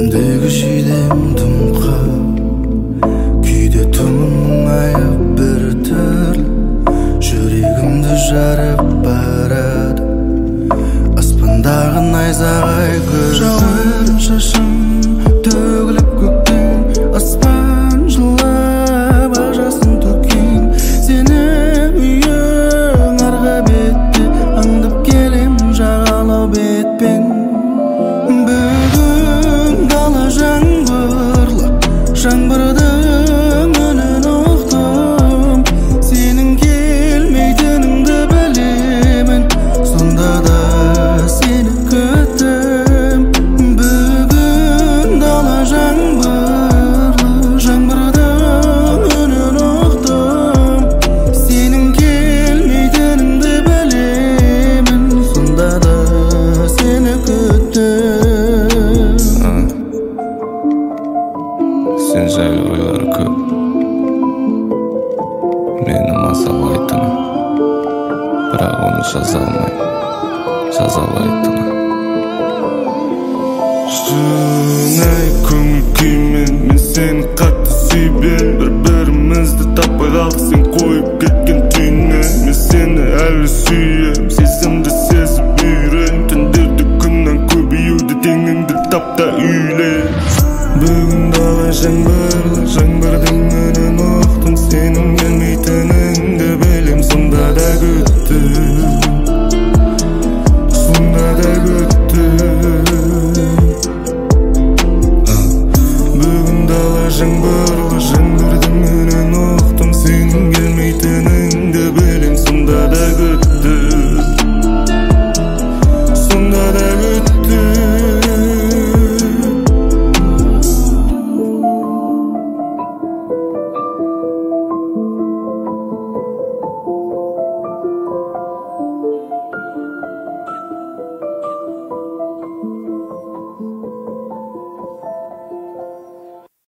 Түндегі жидем дымқа күйде тумың айып бір түрлі жүрегімді жарып барады аспандағы найзағай көзір шашым төгіліп көктен аспан жылап ақ жасын төккен сені үйің арғы бетте аңдып келем жағалау бетпен бүгін дала жаңбырлы жаңбырдың үнін ұқтым сенің келмейтініңді білемін сонда да сені күттім бүгін дала жаңбырлы жаңбырдың үнін ұқтым сенің келмейтініңді білемін сонда да сені күттім Сен жайлы ойлары көп мені мазалайтыны бірақ оны жаза алмайтыны шынай көңіл күймен мен сені қатты сүйбен бір-бірімізді таппай қалдық сен қойып кеткен түйінен мен сені әлі сүйем сезімді сезіп үйрен түндерді күннен көбеюді теңіңді тап та үйле бүгін дала жаңбырлы